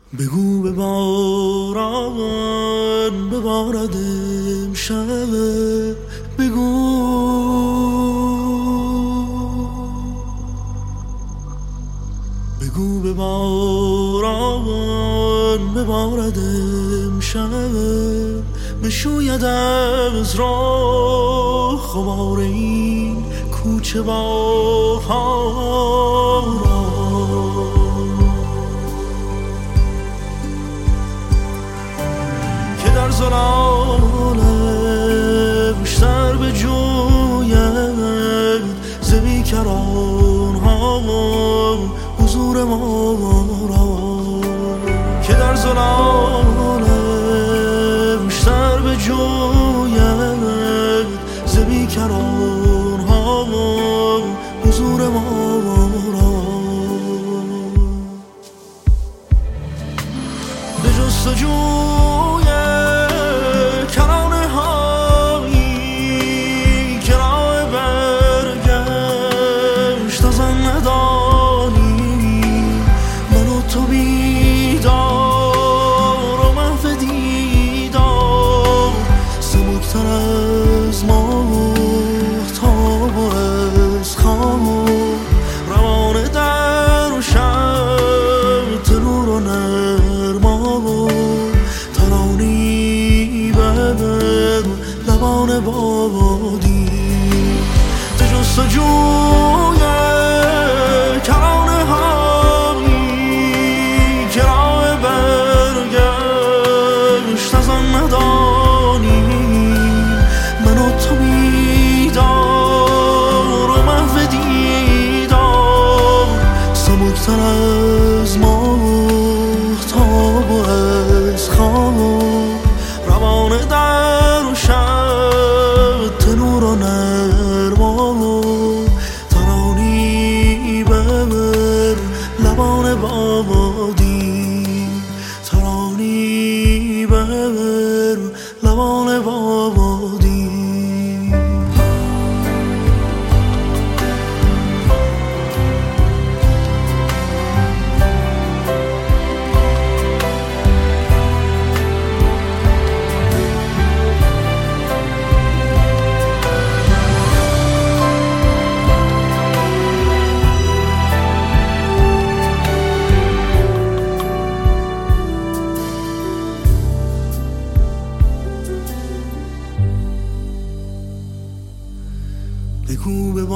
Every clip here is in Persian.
بگو به باران ببارد امشب، بگو به باران ببارد امشب، بشوید از راه غبار این کوچه بهار را، که در ظلالش سر به جوید ز بیکران ها حضور ما را، که در ظلالش سر به جوید ز بیکران ها حضور ما را، به جستجوی کرانه هایی که راه برگشت از آن ندانی، من و تو بیدار و محو دیدار، سبکتر از ماهتاب و از خواب، روانه در و شب تنور و نرما، ترانی ببر لبان بادی، به جستجوی کرانه هایی که راه برگشت از آن ندانی، من و تو بیدار و محو دیدار، سبکتر از ماهتاب و از خواب، روانه در و شب تنور و نرما، ترانی ببر لبان بادی، ترانی ببر لبان بادی. بگو به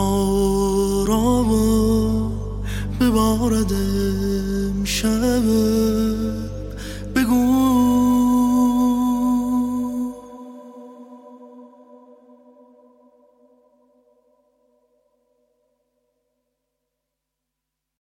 باران ببارد امشب،